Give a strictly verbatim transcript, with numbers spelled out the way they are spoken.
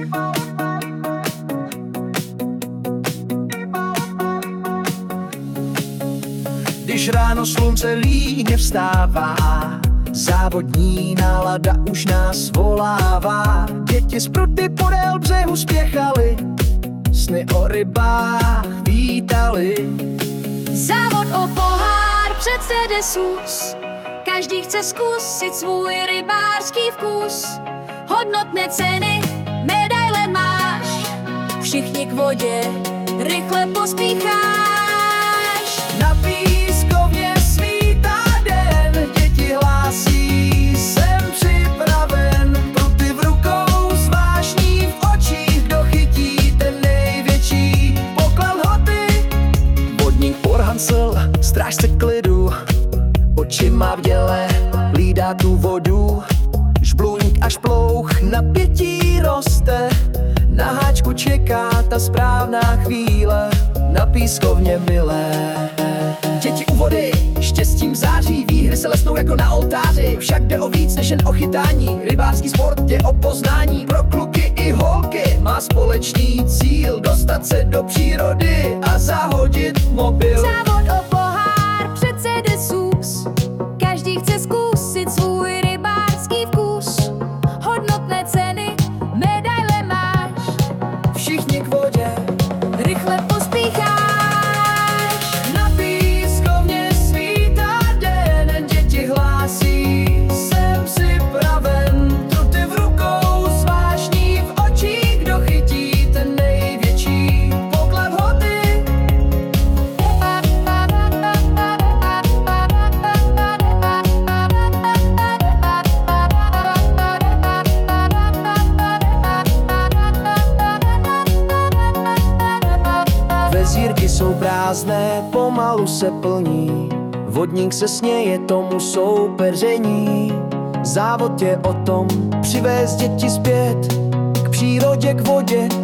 Když ráno slunce líně vstává, závodní nálada už nás volává. Děti z pruty podél břehu spěchali, sny o rybách vítali. Závod o pohár přece jde sus, každý chce zkusit svůj rybářský vkus. Hodnotné ceny, medaile máš, všichni k vodě rychle pospícháš. Na pískovně svítá den, děti hlásí, jsem připraven. Pruty v rukou, zvážní v očích, kdo chytí ten největší poklad hody. Vodník Porhansl, strážce klidu, očima v děle hlídá tu vodu. Žblůník až plouch, napětí roste, na háčku čeká ta správná chvíle. Na pískovně milé děti u vody štěstím září, výhry se lesnou jako na oltáři. Však jde o víc než jen o chytání, rybářský sport je o poznání. Pro kluky i holky má společný cíl, dostat se do přírody a zahodit mobil. Závod o pohár přece jde sus, každý chce zkusit svůj rybářský vkus. Hodnotné ceny, medaile máš, všichni k vodě rychle pospícháš. Na pískovně svítá den, děti hlásí, jsem připraven. Pruty v rukou, zvážní v očích, kdo chytí ten největší poklad hody. Vezírky jsou prázdné, pomalu se plní, vodník se směje tomu soupeření. Závod je o tom přivést děti zpět k přírodě, k vodě,